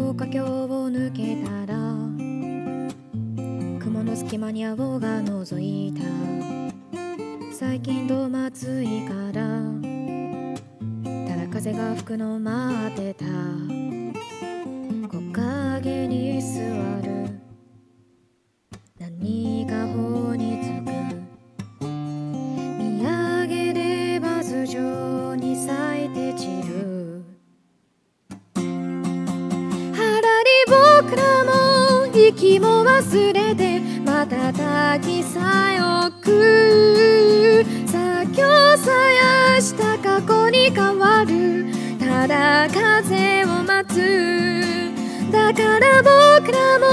高架橋を抜けたら雲の隙間に青が覗いた。最近どうも暑いからただ風が吹くの待ってた。木陰に座る何か頬につく。見上げれば頭上に咲いて散る。僕らも息も忘れて瞬きさえ置く。作業さやした過去に変わる。ただ風を待つ。だから僕らも